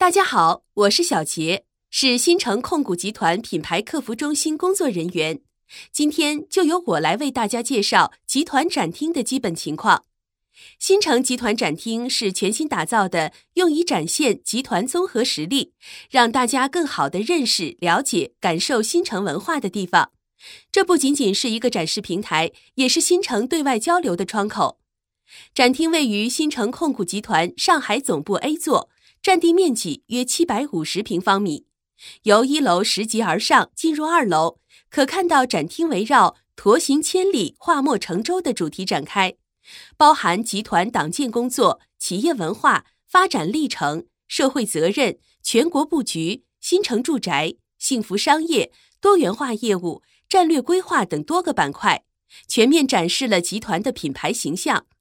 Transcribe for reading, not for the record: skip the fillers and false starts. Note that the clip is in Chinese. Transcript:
大家好，我是小杰，是新城控股集团品牌客服中心工作人员。今天就由我来为大家介绍集团展厅的基本情况。新城集团展厅是全新打造的，用以展现集团综合实力，让大家更好地认识、了解、感受新城文化的地方。这不仅仅是一个展示平台，也是新城对外交流的窗口。展厅位于新城控股集团上海总部 A 座，占地面积约750平方米。由1楼拾级而上进入2楼，可看到展厅围绕驼形千里，画墨成舟的主题展开，包含集团党建工作、企业文化、发展历程、社会责任、全国布局、新城住宅、幸福商业、多元化业务、战略规划等多个板块，全面展示了集团的品牌形象，